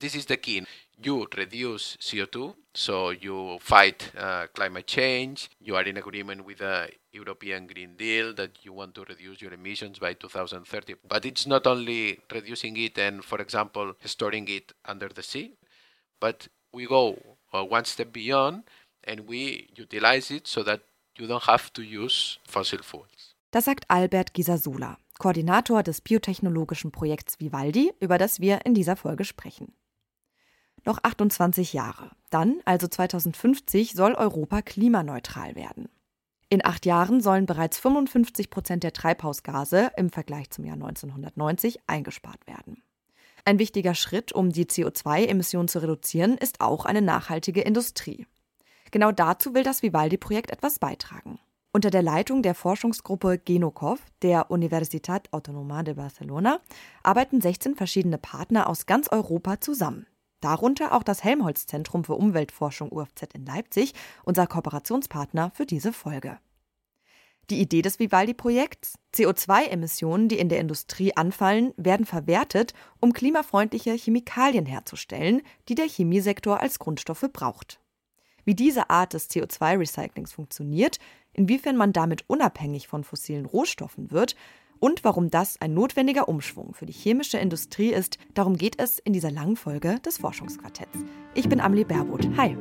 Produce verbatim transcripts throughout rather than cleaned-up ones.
This is the key. You reduce C O two, so you fight uh, climate change. You are in agreement with the European Green Deal that you want to reduce your emissions by two thousand thirty. But it's not only reducing it and, for example, storing it under the sea, but we go uh, one step beyond and we utilize it so that you don't have to use fossil fuels. Das sagt Albert Ghizasula, Koordinator des biotechnologischen Projekts Vivaldi, über das wir in dieser Folge sprechen. Noch achtundzwanzig Jahre. Dann, also zweitausendfünfzig, soll Europa klimaneutral werden. In acht Jahren sollen bereits fünfundfünfzig Prozent der Treibhausgase im Vergleich zum Jahr neunzehnhundertneunzig eingespart werden. Ein wichtiger Schritt, um die C O zwei Emissionen zu reduzieren, ist auch eine nachhaltige Industrie. Genau dazu will das Vivaldi-Projekt etwas beitragen. Unter der Leitung der Forschungsgruppe Genokov der Universitat Autónoma de Barcelona arbeiten sechzehn verschiedene Partner aus ganz Europa zusammen. Darunter auch das Helmholtz-Zentrum für Umweltforschung U F Z in Leipzig, unser Kooperationspartner für diese Folge. Die Idee des Vivaldi-Projekts: C O zwei Emissionen, die in der Industrie anfallen, werden verwertet, um klimafreundliche Chemikalien herzustellen, die der Chemiesektor als Grundstoffe braucht. Wie diese Art des C O zwei Recyclings funktioniert, inwiefern man damit unabhängig von fossilen Rohstoffen wird und warum das ein notwendiger Umschwung für die chemische Industrie ist, darum geht es in dieser langen Folge des Forschungsquartetts. Ich bin Amelie Baerboth. Hi!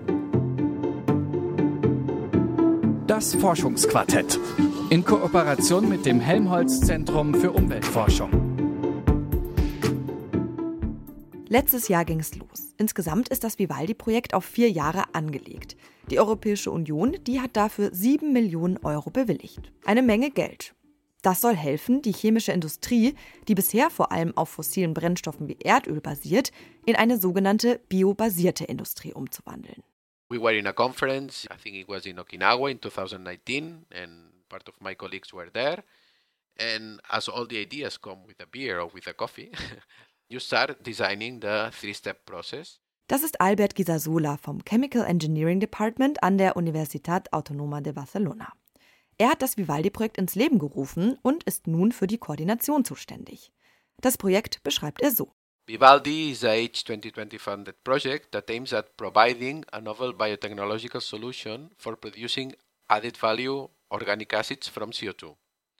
Das Forschungsquartett in Kooperation mit dem Helmholtz-Zentrum für Umweltforschung. Letztes Jahr ging es los. Insgesamt ist das Vivaldi-Projekt auf vier Jahre angelegt. Die Europäische Union, die hat dafür sieben Millionen Euro bewilligt. Eine Menge Geld. Das soll helfen, die chemische Industrie, die bisher vor allem auf fossilen Brennstoffen wie Erdöl basiert, in eine sogenannte biobasierte Industrie umzuwandeln. We were in a conference, I think it was in Okinawa in twenty nineteen, and part of my colleagues were there. And as all the ideas come with a beer or with a coffee, you start designing the three-step process. Das ist Albert Ghizasula vom Chemical Engineering Department an der Universitat Autónoma de Barcelona. Er hat das Vivaldi-Projekt ins Leben gerufen und ist nun für die Koordination zuständig. Das Projekt beschreibt er so. Vivaldi is a H twenty twenty funded project that aims at providing a novel biotechnological solution for producing added value organic acids from C O two.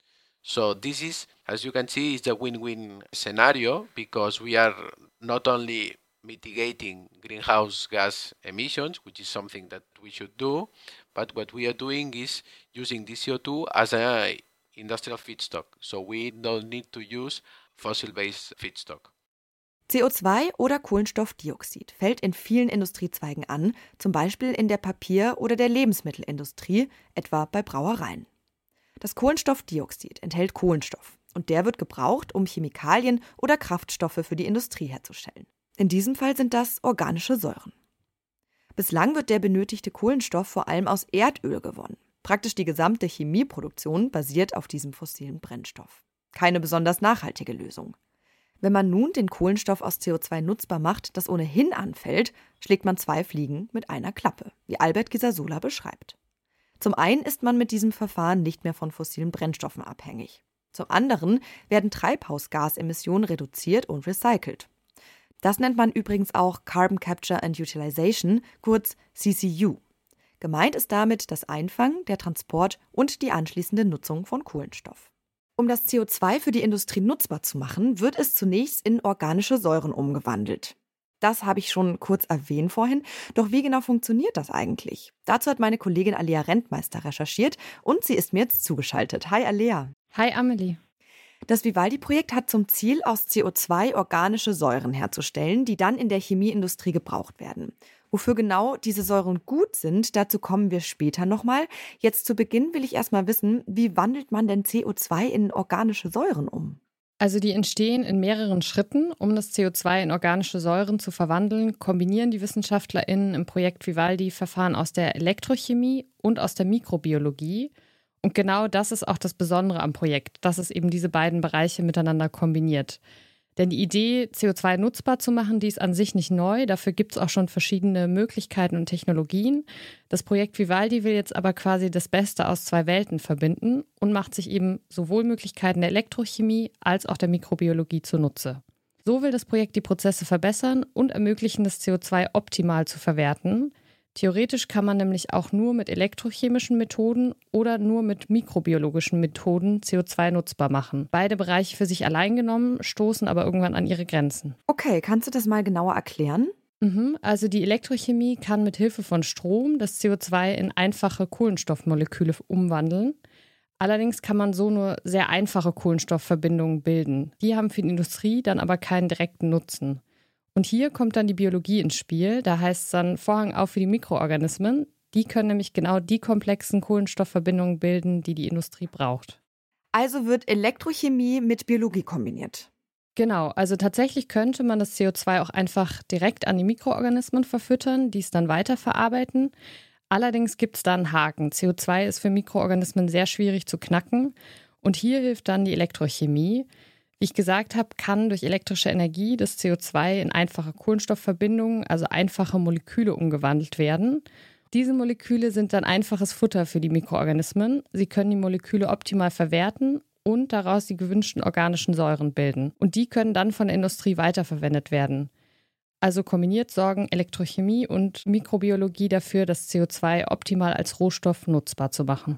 So this is, as you can see, is a win-win scenario because we are not only mitigating greenhouse gas emissions, which is something that we should do, but what we are doing is using this C O two as an industrial feedstock. So we don't need to use fossil-based feedstock. C O zwei oder Kohlenstoffdioxid fällt in vielen Industriezweigen an, zum Beispiel in der Papier- oder der Lebensmittelindustrie, etwa bei Brauereien. Das Kohlenstoffdioxid enthält Kohlenstoff und der wird gebraucht, um Chemikalien oder Kraftstoffe für die Industrie herzustellen. In diesem Fall sind das organische Säuren. Bislang wird der benötigte Kohlenstoff vor allem aus Erdöl gewonnen. Praktisch die gesamte Chemieproduktion basiert auf diesem fossilen Brennstoff. Keine besonders nachhaltige Lösung. Wenn man nun den Kohlenstoff aus C O zwei nutzbar macht, das ohnehin anfällt, schlägt man zwei Fliegen mit einer Klappe, wie Albert Ghizasula beschreibt. Zum einen ist man mit diesem Verfahren nicht mehr von fossilen Brennstoffen abhängig. Zum anderen werden Treibhausgasemissionen reduziert und recycelt. Das nennt man übrigens auch Carbon Capture and Utilization, kurz C C U. Gemeint ist damit das Einfangen, der Transport und die anschließende Nutzung von Kohlenstoff. Um das C O zwei für die Industrie nutzbar zu machen, wird es zunächst in organische Säuren umgewandelt. Das habe ich schon kurz erwähnt vorhin, doch wie genau funktioniert das eigentlich? Dazu hat meine Kollegin Alea Rentmeister recherchiert und sie ist mir jetzt zugeschaltet. Hi Alea. Hi Amelie. Das Vivaldi-Projekt hat zum Ziel, aus C O zwei organische Säuren herzustellen, die dann in der Chemieindustrie gebraucht werden. Wofür genau diese Säuren gut sind, dazu kommen wir später nochmal. Jetzt zu Beginn will ich erstmal wissen, wie wandelt man denn C O zwei in organische Säuren um? Also die entstehen in mehreren Schritten. Um das C O zwei in organische Säuren zu verwandeln, kombinieren die WissenschaftlerInnen im Projekt Vivaldi Verfahren aus der Elektrochemie und aus der Mikrobiologie. Und genau das ist auch das Besondere am Projekt, dass es eben diese beiden Bereiche miteinander kombiniert. Denn die Idee, C O zwei nutzbar zu machen, die ist an sich nicht neu. Dafür gibt es auch schon verschiedene Möglichkeiten und Technologien. Das Projekt Vivaldi will jetzt aber quasi das Beste aus zwei Welten verbinden und macht sich eben sowohl Möglichkeiten der Elektrochemie als auch der Mikrobiologie zunutze. So will das Projekt die Prozesse verbessern und ermöglichen, das C O zwei optimal zu verwerten. Theoretisch kann man nämlich auch nur mit elektrochemischen Methoden oder nur mit mikrobiologischen Methoden C O zwei nutzbar machen. Beide Bereiche für sich allein genommen, stoßen aber irgendwann an ihre Grenzen. Okay, kannst du das mal genauer erklären? Mhm, also die Elektrochemie kann mit Hilfe von Strom das C O zwei in einfache Kohlenstoffmoleküle umwandeln. Allerdings kann man so nur sehr einfache Kohlenstoffverbindungen bilden. Die haben für die Industrie dann aber keinen direkten Nutzen. Und hier kommt dann die Biologie ins Spiel. Da heißt es dann Vorhang auf für die Mikroorganismen. Die können nämlich genau die komplexen Kohlenstoffverbindungen bilden, die die Industrie braucht. Also wird Elektrochemie mit Biologie kombiniert. Genau, also tatsächlich könnte man das C O zwei auch einfach direkt an die Mikroorganismen verfüttern, die es dann weiterverarbeiten. Allerdings gibt es da einen Haken. C O zwei ist für Mikroorganismen sehr schwierig zu knacken. Und hier hilft dann die Elektrochemie. Wie ich gesagt habe, kann durch elektrische Energie das C O zwei in einfache Kohlenstoffverbindungen, also einfache Moleküle, umgewandelt werden. Diese Moleküle sind dann einfaches Futter für die Mikroorganismen. Sie können die Moleküle optimal verwerten und daraus die gewünschten organischen Säuren bilden. Und die können dann von der Industrie weiterverwendet werden. Also kombiniert sorgen Elektrochemie und Mikrobiologie dafür, das C O zwei optimal als Rohstoff nutzbar zu machen.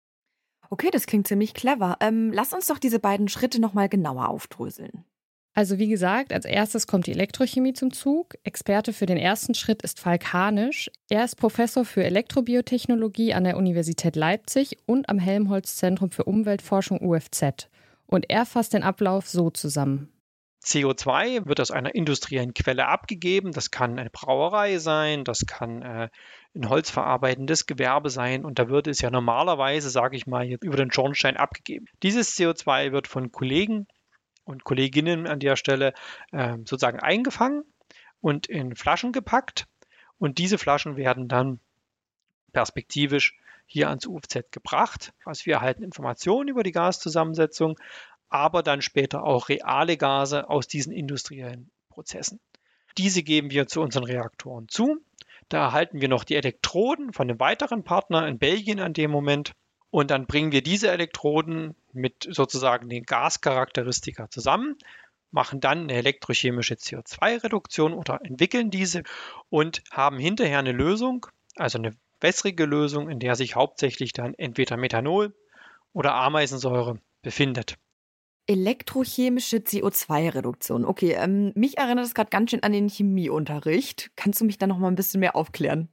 Okay, das klingt ziemlich clever. Ähm, lass uns doch diese beiden Schritte nochmal genauer aufdröseln. Also wie gesagt, als erstes kommt die Elektrochemie zum Zug. Experte für den ersten Schritt ist Falk Hanisch. Er ist Professor für Elektrobiotechnologie an der Universität Leipzig und am Helmholtz-Zentrum für Umweltforschung U F Z. Und er fasst den Ablauf so zusammen. C O zwei wird aus einer industriellen Quelle abgegeben. Das kann eine Brauerei sein, das kann äh, ein holzverarbeitendes Gewerbe sein. Und da wird es ja normalerweise, sage ich mal, über den Schornstein abgegeben. Dieses C O zwei wird von Kollegen und Kolleginnen an der Stelle äh, sozusagen eingefangen und in Flaschen gepackt. Und diese Flaschen werden dann perspektivisch hier ans U F Z gebracht. Also wir erhalten Informationen über die Gaszusammensetzung, aber dann später auch reale Gase aus diesen industriellen Prozessen. Diese geben wir zu unseren Reaktoren zu. Da erhalten wir noch die Elektroden von einem weiteren Partner in Belgien an dem Moment. Und dann bringen wir diese Elektroden mit sozusagen den Gascharakteristika zusammen, machen dann eine elektrochemische C O zwei Reduktion oder entwickeln diese und haben hinterher eine Lösung, also eine wässrige Lösung, in der sich hauptsächlich dann entweder Methanol oder Ameisensäure befindet. Elektrochemische C O zwei Reduktion. Okay, ähm, mich erinnert es gerade ganz schön an den Chemieunterricht. Kannst du mich da noch mal ein bisschen mehr aufklären?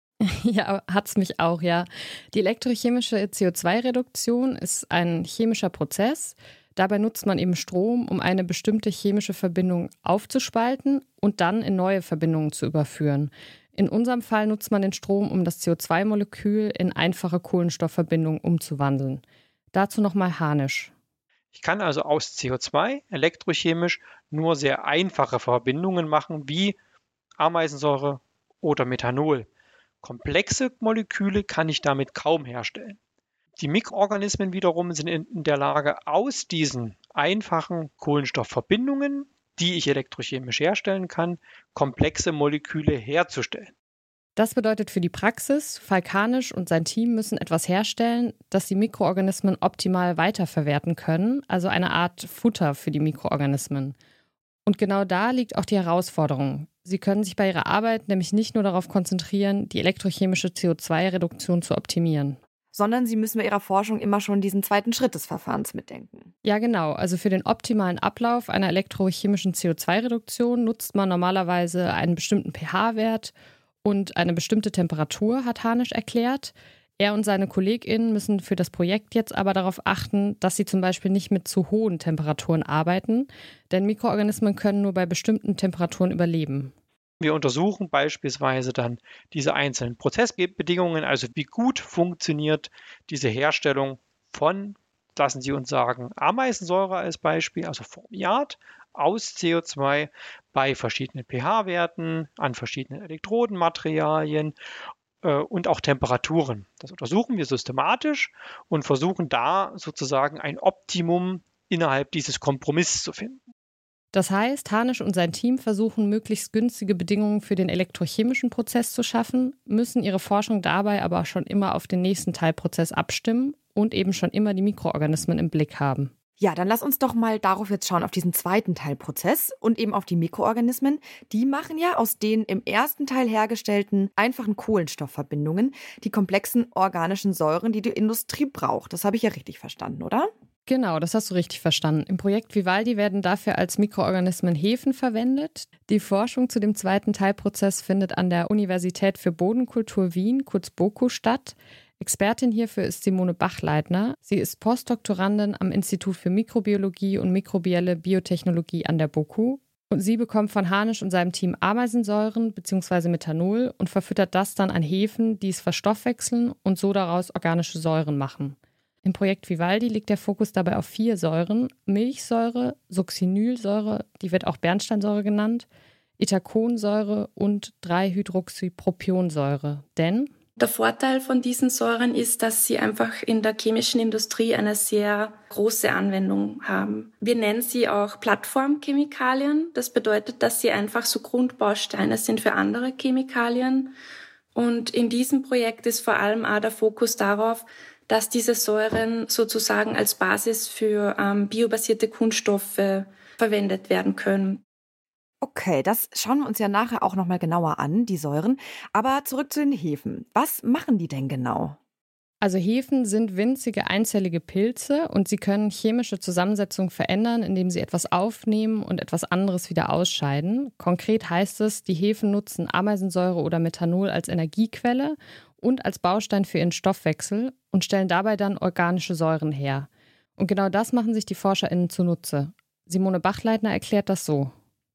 Ja, hat's mich auch, ja. Die elektrochemische C O zwei Reduktion ist ein chemischer Prozess. Dabei nutzt man eben Strom, um eine bestimmte chemische Verbindung aufzuspalten und dann in neue Verbindungen zu überführen. In unserem Fall nutzt man den Strom, um das C O zwei Molekül in einfache Kohlenstoffverbindungen umzuwandeln. Dazu nochmal Hanisch. Ich kann also aus C O zwei elektrochemisch nur sehr einfache Verbindungen machen, wie Ameisensäure oder Methanol. Komplexe Moleküle kann ich damit kaum herstellen. Die Mikroorganismen wiederum sind in der Lage, aus diesen einfachen Kohlenstoffverbindungen, die ich elektrochemisch herstellen kann, komplexe Moleküle herzustellen. Das bedeutet für die Praxis, Falk Hanisch und sein Team müssen etwas herstellen, das die Mikroorganismen optimal weiterverwerten können, also eine Art Futter für die Mikroorganismen. Und genau da liegt auch die Herausforderung. Sie können sich bei ihrer Arbeit nämlich nicht nur darauf konzentrieren, die elektrochemische C O zwei Reduktion zu optimieren. Sondern sie müssen bei ihrer Forschung immer schon diesen zweiten Schritt des Verfahrens mitdenken. Ja, genau. Also für den optimalen Ablauf einer elektrochemischen C O zwei Reduktion nutzt man normalerweise einen bestimmten pH-Wert und eine bestimmte Temperatur, hat Hanisch erklärt. Er und seine KollegInnen müssen für das Projekt jetzt aber darauf achten, dass sie zum Beispiel nicht mit zu hohen Temperaturen arbeiten, denn Mikroorganismen können nur bei bestimmten Temperaturen überleben. Wir untersuchen beispielsweise dann diese einzelnen Prozessbedingungen, also wie gut funktioniert diese Herstellung von, lassen Sie uns sagen, Ameisensäure als Beispiel, also Formiat, aus C O zwei bei verschiedenen pH-Werten, an verschiedenen Elektrodenmaterialien äh, und auch Temperaturen. Das untersuchen wir systematisch und versuchen da sozusagen ein Optimum innerhalb dieses Kompromisses zu finden. Das heißt, Hanisch und sein Team versuchen, möglichst günstige Bedingungen für den elektrochemischen Prozess zu schaffen, müssen ihre Forschung dabei aber schon immer auf den nächsten Teilprozess abstimmen und eben schon immer die Mikroorganismen im Blick haben. Ja, dann lass uns doch mal darauf jetzt schauen, auf diesen zweiten Teilprozess und eben auf die Mikroorganismen. Die machen ja aus den im ersten Teil hergestellten einfachen Kohlenstoffverbindungen die komplexen organischen Säuren, die die Industrie braucht. Das habe ich ja richtig verstanden, oder? Genau, das hast du richtig verstanden. Im Projekt Vivaldi werden dafür als Mikroorganismen Hefen verwendet. Die Forschung zu dem zweiten Teilprozess findet an der Universität für Bodenkultur Wien, kurz BOKU, statt. Expertin hierfür ist Simone Bachleitner. Sie ist Postdoktorandin am Institut für Mikrobiologie und mikrobielle Biotechnologie an der BOKU. Und sie bekommt von Harnisch und seinem Team Ameisensäuren bzw. Methanol und verfüttert das dann an Hefen, die es verstoffwechseln und so daraus organische Säuren machen. Im Projekt Vivaldi liegt der Fokus dabei auf vier Säuren: Milchsäure, Succinylsäure, die wird auch Bernsteinsäure genannt, Itaconsäure und drei Hydroxypropionsäure. Denn der Vorteil von diesen Säuren ist, dass sie einfach in der chemischen Industrie eine sehr große Anwendung haben. Wir nennen sie auch Plattformchemikalien. Das bedeutet, dass sie einfach so Grundbausteine sind für andere Chemikalien. Und in diesem Projekt ist vor allem auch der Fokus darauf, dass diese Säuren sozusagen als Basis für ähm, biobasierte Kunststoffe verwendet werden können. Okay, das schauen wir uns ja nachher auch nochmal genauer an, die Säuren. Aber zurück zu den Hefen. Was machen die denn genau? Also Hefen sind winzige einzellige Pilze und sie können chemische Zusammensetzung verändern, indem sie etwas aufnehmen und etwas anderes wieder ausscheiden. Konkret heißt es, die Hefen nutzen Ameisensäure oder Methanol als Energiequelle und als Baustein für ihren Stoffwechsel und stellen dabei dann organische Säuren her. Und genau das machen sich die ForscherInnen zunutze. Simone Bachleitner erklärt das so.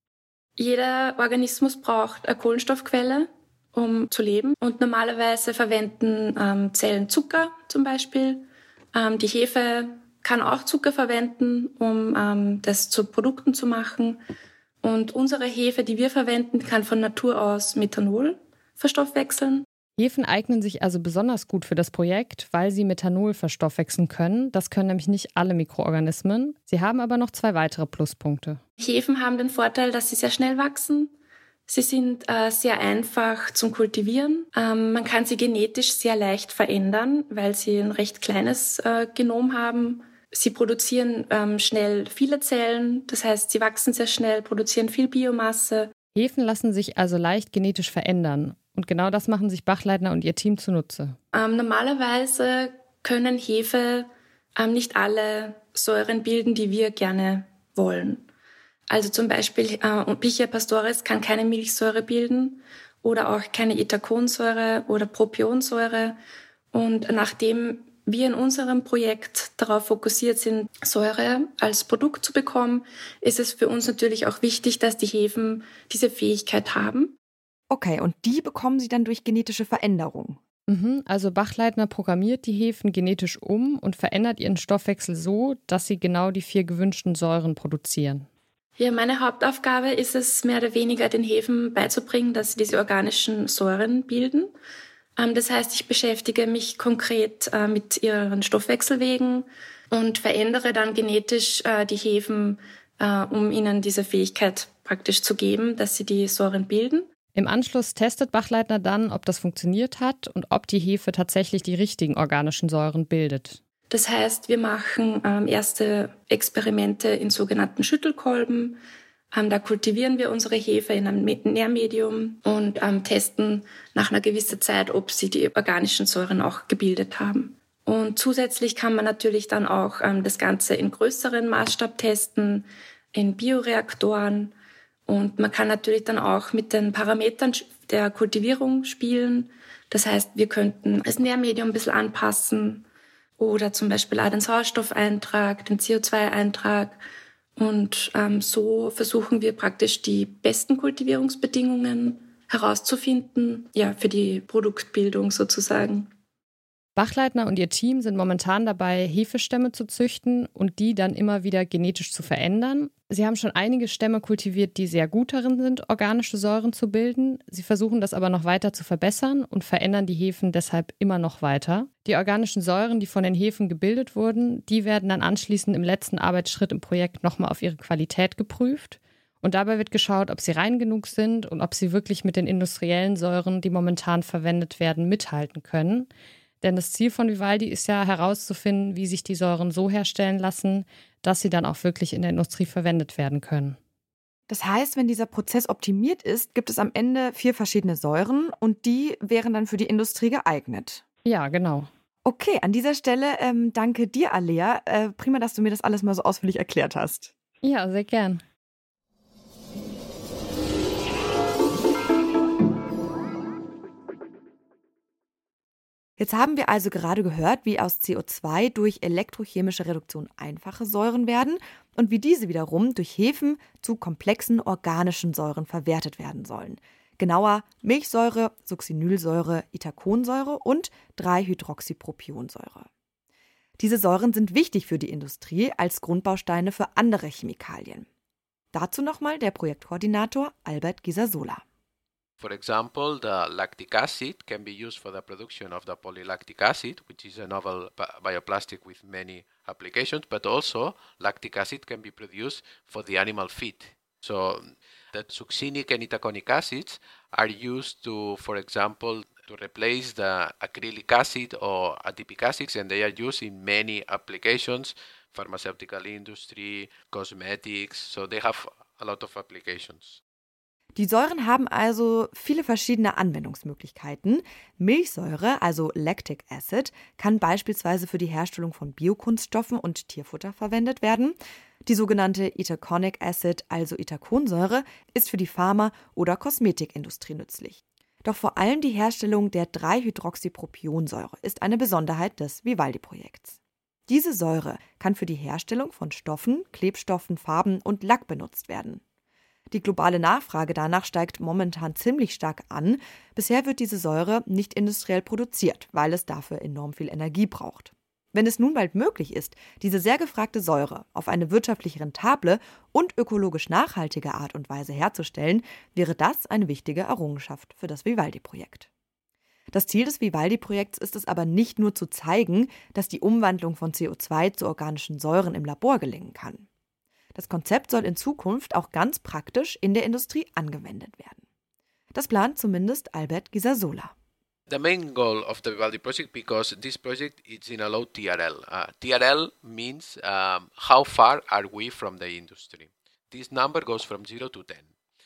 Jeder Organismus braucht eine Kohlenstoffquelle, um zu leben. Und normalerweise verwenden ähm, Zellen Zucker zum Beispiel. Ähm, die Hefe kann auch Zucker verwenden, um ähm, das zu Produkten zu machen. Und unsere Hefe, die wir verwenden, kann von Natur aus Methanol verstoffwechseln. Hefen eignen sich also besonders gut für das Projekt, weil sie Methanol verstoffwechseln können. Das können nämlich nicht alle Mikroorganismen. Sie haben aber noch zwei weitere Pluspunkte. Hefen haben den Vorteil, dass sie sehr schnell wachsen. Sie sind äh, sehr einfach zum Kultivieren. Ähm, man kann sie genetisch sehr leicht verändern, weil sie ein recht kleines äh, Genom haben. Sie produzieren ähm, schnell viele Zellen, das heißt, sie wachsen sehr schnell, produzieren viel Biomasse. Hefen lassen sich also leicht genetisch verändern. Und genau das machen sich Bachleitner und ihr Team zunutze. Ähm, normalerweise können Hefe ähm, nicht alle Säuren bilden, die wir gerne wollen. Also zum Beispiel äh, Pichia pastoris kann keine Milchsäure bilden oder auch keine Itaconsäure oder Propionsäure. Und nachdem wir in unserem Projekt darauf fokussiert sind, Säure als Produkt zu bekommen, ist es für uns natürlich auch wichtig, dass die Hefen diese Fähigkeit haben. Okay, und die bekommen sie dann durch genetische Veränderung? Mhm, also Bachleitner programmiert die Hefen genetisch um und verändert ihren Stoffwechsel so, dass sie genau die vier gewünschten Säuren produzieren. Ja, meine Hauptaufgabe ist es, mehr oder weniger den Hefen beizubringen, dass sie diese organischen Säuren bilden. Das heißt, ich beschäftige mich konkret mit ihren Stoffwechselwegen und verändere dann genetisch die Hefen, um ihnen diese Fähigkeit praktisch zu geben, dass sie die Säuren bilden. Im Anschluss testet Bachleitner dann, ob das funktioniert hat und ob die Hefe tatsächlich die richtigen organischen Säuren bildet. Das heißt, wir machen ähm, erste Experimente in sogenannten Schüttelkolben. Ähm, da kultivieren wir unsere Hefe in einem Nährmedium und ähm, testen nach einer gewissen Zeit, ob sie die organischen Säuren auch gebildet haben. Und zusätzlich kann man natürlich dann auch ähm, das Ganze in größeren Maßstab testen, in Bioreaktoren. Und man kann natürlich dann auch mit den Parametern der Kultivierung spielen. Das heißt, wir könnten das Nährmedium ein bisschen anpassen oder zum Beispiel auch den Sauerstoffeintrag, den C O zwei Eintrag. Und ähm, so versuchen wir praktisch die besten Kultivierungsbedingungen herauszufinden, ja, für die Produktbildung sozusagen. Bachleitner und ihr Team sind momentan dabei, Hefestämme zu züchten und die dann immer wieder genetisch zu verändern. Sie haben schon einige Stämme kultiviert, die sehr gut darin sind, organische Säuren zu bilden. Sie versuchen das aber noch weiter zu verbessern und verändern die Hefen deshalb immer noch weiter. Die organischen Säuren, die von den Hefen gebildet wurden, die werden dann anschließend im letzten Arbeitsschritt im Projekt nochmal auf ihre Qualität geprüft. Und dabei wird geschaut, ob sie rein genug sind und ob sie wirklich mit den industriellen Säuren, die momentan verwendet werden, mithalten können. Denn das Ziel von Vivaldi ist ja herauszufinden, wie sich die Säuren so herstellen lassen, dass sie dann auch wirklich in der Industrie verwendet werden können. Das heißt, wenn dieser Prozess optimiert ist, gibt es am Ende vier verschiedene Säuren und die wären dann für die Industrie geeignet. Ja, genau. Okay, an dieser Stelle ähm, danke dir, Alea. Äh, prima, dass du mir das alles mal so ausführlich erklärt hast. Ja, sehr gern. Jetzt haben wir also gerade gehört, wie aus C O zwei durch elektrochemische Reduktion einfache Säuren werden und wie diese wiederum durch Hefen zu komplexen organischen Säuren verwertet werden sollen. Genauer Milchsäure, Succinylsäure, Itaconsäure und drei Hydroxypropionsäure. Diese Säuren sind wichtig für die Industrie als Grundbausteine für andere Chemikalien. Dazu nochmal der Projektkoordinator Albert Gisasola. For example, the lactic acid can be used for the production of the polylactic acid, which is a novel bioplastic with many applications, but also lactic acid can be produced for the animal feed. So the succinic and itaconic acids are used to, for example, to replace the acrylic acid or adipic acids, and they are used in many applications, pharmaceutical industry, cosmetics, so they have a lot of applications. Die Säuren haben also viele verschiedene Anwendungsmöglichkeiten. Milchsäure, also Lactic Acid, kann beispielsweise für die Herstellung von Biokunststoffen und Tierfutter verwendet werden. Die sogenannte Itaconic Acid, also Itaconsäure, ist für die Pharma- oder Kosmetikindustrie nützlich. Doch vor allem die Herstellung der drei Hydroxypropionsäure ist eine Besonderheit des Vivaldi-Projekts. Diese Säure kann für die Herstellung von Stoffen, Klebstoffen, Farben und Lack benutzt werden. Die globale Nachfrage danach steigt momentan ziemlich stark an. Bisher wird diese Säure nicht industriell produziert, weil es dafür enorm viel Energie braucht. Wenn es nun bald möglich ist, diese sehr gefragte Säure auf eine wirtschaftlich rentable und ökologisch nachhaltige Art und Weise herzustellen, wäre das eine wichtige Errungenschaft für das Vivaldi-Projekt. Das Ziel des Vivaldi-Projekts ist es aber nicht nur zu zeigen, dass die Umwandlung von C O zwei zu organischen Säuren im Labor gelingen kann. Das Konzept soll in Zukunft auch ganz praktisch in der Industrie angewendet werden. Das plant zumindest Albert Gisasola. The main goal of the Vivaldi project, because this project is in a low T R L. Uh, T R L means um, how far are we from the industry. This number goes from zero to ten.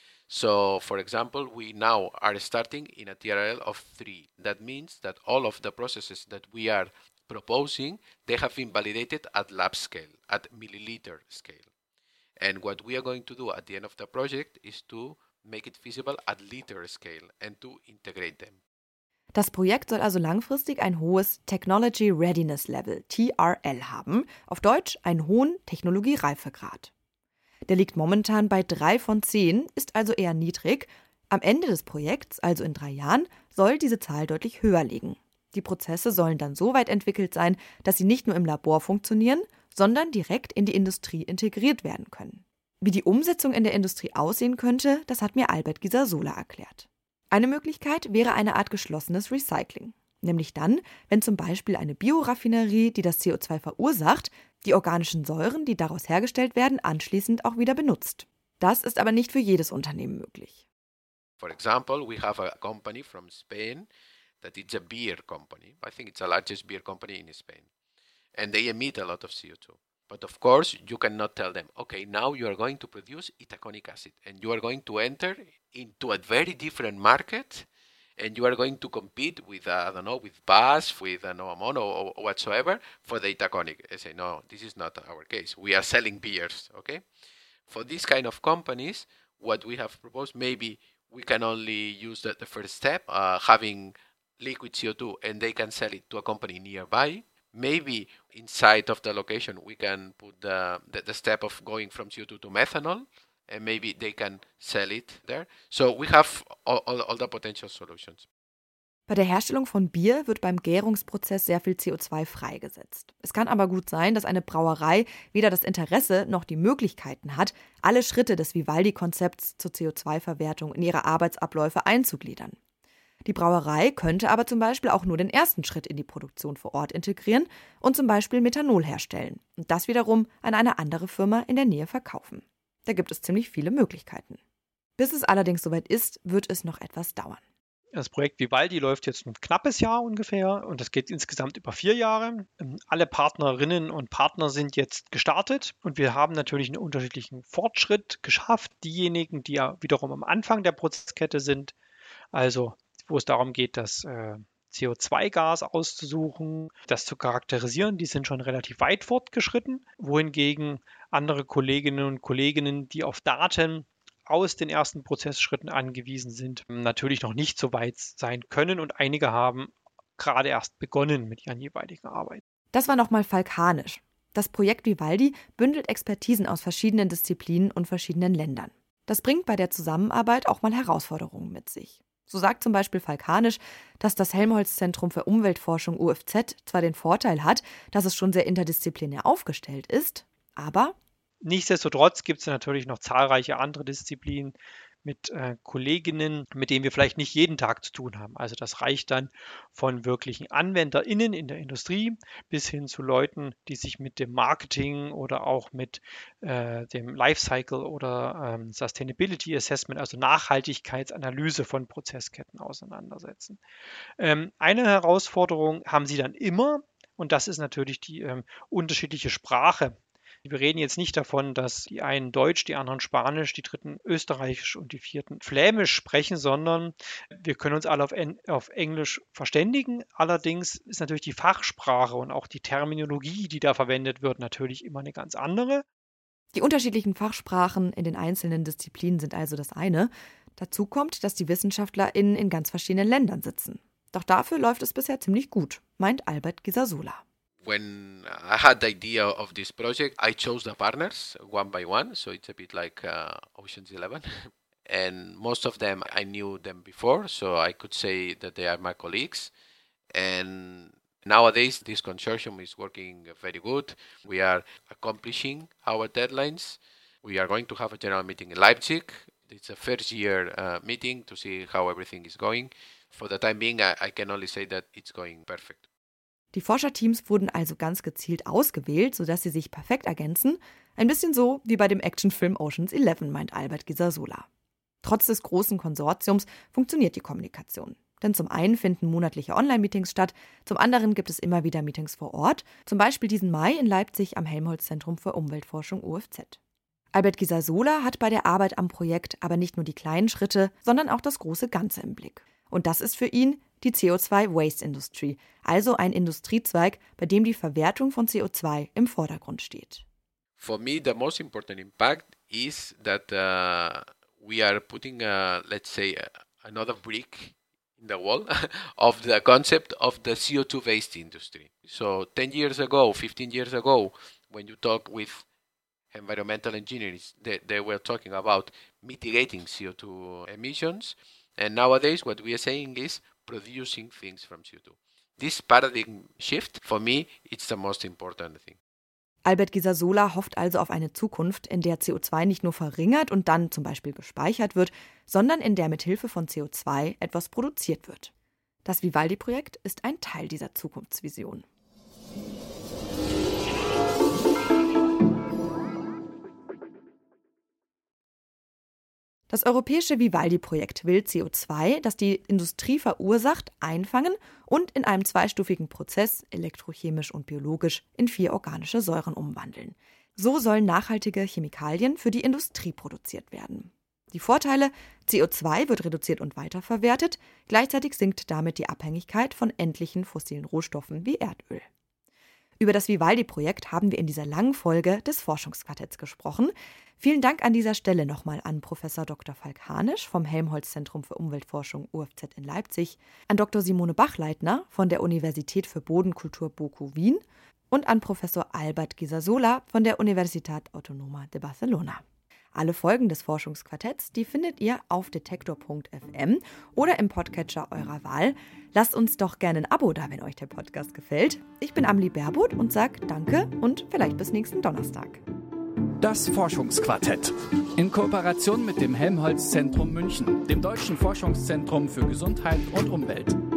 So, for example, we now are starting in a T R L of three. That means that all of the processes that we are proposing, they have been validated at lab scale, at milliliter scale. And what we are going to do at the end of the project is to make it feasible at liter scale and to integrate them. Das Projekt soll also langfristig ein hohes Technology Readiness Level, T R L, haben, auf Deutsch einen hohen Technologiereifegrad. Der liegt momentan bei drei von zehn, ist also eher niedrig. Am Ende des Projekts, also in drei Jahren, soll diese Zahl deutlich höher liegen. Die Prozesse sollen dann so weit entwickelt sein, dass sie nicht nur im Labor funktionieren, sondern direkt in die Industrie integriert werden können. Wie die Umsetzung in der Industrie aussehen könnte, das hat mir Albert Gisasola erklärt. Eine Möglichkeit wäre eine Art geschlossenes Recycling. Nämlich dann, wenn zum Beispiel eine Bioraffinerie, die das C O zwei verursacht, die organischen Säuren, die daraus hergestellt werden, anschließend auch wieder benutzt. Das ist aber nicht für jedes Unternehmen möglich. For example, we have a company from Spain that is a beer company. I think it's the largest beer company in Spain. And they emit a lot of C O two. But of course, you cannot tell them, okay, now you are going to produce itaconic acid and you are going to enter into a very different market and you are going to compete with, uh, I don't know, with B A S F, with uh, Novamon or, or whatsoever for the itaconic. I say, no, this is not our case. We are selling beers, okay? For these kind of companies, what we have proposed, maybe we can only use the, the first step, uh, having liquid C O two, and they can sell it to a company nearby. Maybe inside of the location, we can put the, the, the step of going from C O two to methanol, and maybe they can sell it there. So we have all, all, all the potential solutions. Bei der Herstellung von Bier wird beim Gärungsprozess sehr viel C O zwei freigesetzt. Es kann aber gut sein, dass eine Brauerei weder das Interesse noch die Möglichkeiten hat, alle Schritte des Vivaldi-Konzepts zur C O zwei Verwertung in ihre Arbeitsabläufe einzugliedern. Die Brauerei könnte aber zum Beispiel auch nur den ersten Schritt in die Produktion vor Ort integrieren und zum Beispiel Methanol herstellen und das wiederum an eine andere Firma in der Nähe verkaufen. Da gibt es ziemlich viele Möglichkeiten. Bis es allerdings soweit ist, wird es noch etwas dauern. Das Projekt Vivaldi läuft jetzt ein knappes Jahr ungefähr und das geht insgesamt über vier Jahre. Alle Partnerinnen und Partner sind jetzt gestartet und wir haben natürlich einen unterschiedlichen Fortschritt geschafft. Diejenigen, die ja wiederum am Anfang der Prozesskette sind, also wo es darum geht, das äh, C O zwei Gas auszusuchen, das zu charakterisieren, die sind schon relativ weit fortgeschritten, wohingegen andere Kolleginnen und Kollegen, die auf Daten aus den ersten Prozessschritten angewiesen sind, natürlich noch nicht so weit sein können und einige haben gerade erst begonnen mit ihren jeweiligen Arbeiten. Das war nochmal Falk Hanisch. Das Projekt Vivaldi bündelt Expertisen aus verschiedenen Disziplinen und verschiedenen Ländern. Das bringt bei der Zusammenarbeit auch mal Herausforderungen mit sich. So sagt zum Beispiel Falk Hanisch, dass das Helmholtz-Zentrum für Umweltforschung U F Z zwar den Vorteil hat, dass es schon sehr interdisziplinär aufgestellt ist, aber nichtsdestotrotz gibt es natürlich noch zahlreiche andere Disziplinen mit äh, Kolleginnen, mit denen wir vielleicht nicht jeden Tag zu tun haben. Also das reicht dann von wirklichen AnwenderInnen in der Industrie bis hin zu Leuten, die sich mit dem Marketing oder auch mit äh, dem Lifecycle oder ähm, Sustainability Assessment, also Nachhaltigkeitsanalyse von Prozessketten auseinandersetzen. Ähm, eine Herausforderung haben sie dann immer und das ist natürlich die ähm, unterschiedliche Sprache. Wir reden jetzt nicht davon, dass die einen Deutsch, die anderen Spanisch, die dritten Österreichisch und die vierten Flämisch sprechen, sondern wir können uns alle auf, en- auf Englisch verständigen. Allerdings ist natürlich die Fachsprache und auch die Terminologie, die da verwendet wird, natürlich immer eine ganz andere. Die unterschiedlichen Fachsprachen in den einzelnen Disziplinen sind also das eine. Dazu kommt, dass die WissenschaftlerInnen in ganz verschiedenen Ländern sitzen. Doch dafür läuft es bisher ziemlich gut, meint Albert Gisasola. When I had the idea of this project, I chose the partners one by one, so it's a bit like uh, Ocean's Eleven. And most of them, I knew them before, so I could say that they are my colleagues. And nowadays, this consortium is working very good. We are accomplishing our deadlines. We are going to have a general meeting in Leipzig. It's a first year uh, meeting to see how everything is going. For the time being, I, I can only say that it's going perfect. Die Forscherteams wurden also ganz gezielt ausgewählt, sodass sie sich perfekt ergänzen. Ein bisschen so wie bei dem Actionfilm Ocean's Eleven, meint Albert Gisasola. Trotz des großen Konsortiums funktioniert die Kommunikation. Denn zum einen finden monatliche Online-Meetings statt, zum anderen gibt es immer wieder Meetings vor Ort, zum Beispiel diesen Mai in Leipzig am Helmholtz-Zentrum für Umweltforschung U F Z. Albert Gisasola hat bei der Arbeit am Projekt aber nicht nur die kleinen Schritte, sondern auch das große Ganze im Blick. Und das ist für ihn die C O zwei Waste Industry, also ein Industriezweig, bei dem die Verwertung von C O zwei im Vordergrund steht. For me, the most important impact is that uh, we are putting, uh, let's say, uh, another brick in the wall of the concept of the C O two waste industry. So ten years ago, fifteen years ago, when you talk with environmental engineers, they, they were talking about mitigating C O two emissions. And nowadays, what we are saying is producing things from C O two. This paradigm shift, for me, it's the most important thing. Albert Gisasola hofft also auf eine Zukunft, in der C O zwei nicht nur verringert und dann zum Beispiel gespeichert wird, sondern in der mit Hilfe von C O zwei etwas produziert wird. Das Vivaldi-Projekt ist ein Teil dieser Zukunftsvision. Das europäische Vivaldi-Projekt will C O zwei, das die Industrie verursacht, einfangen und in einem zweistufigen Prozess, elektrochemisch und biologisch, in vier organische Säuren umwandeln. So sollen nachhaltige Chemikalien für die Industrie produziert werden. Die Vorteile: C O zwei wird reduziert und weiterverwertet, gleichzeitig sinkt damit die Abhängigkeit von endlichen fossilen Rohstoffen wie Erdöl. Über das Vivaldi-Projekt haben wir in dieser langen Folge des Forschungsquartetts gesprochen. Vielen Dank an dieser Stelle nochmal an Professor Doktor Falk Hanisch vom Helmholtz-Zentrum für Umweltforschung U F Z in Leipzig, an Doktor Simone Bachleitner von der Universität für Bodenkultur BOKU Wien und an Professor Albert Gisasola von der Universitat Autonoma de Barcelona. Alle Folgen des Forschungsquartetts, die findet ihr auf detektor punkt f m oder im Podcatcher eurer Wahl. Lasst uns doch gerne ein Abo da, wenn euch der Podcast gefällt. Ich bin Amelie Baerbuth und sage Danke und vielleicht bis nächsten Donnerstag. Das Forschungsquartett. In Kooperation mit dem Helmholtz-Zentrum München, dem Deutschen Forschungszentrum für Gesundheit und Umwelt.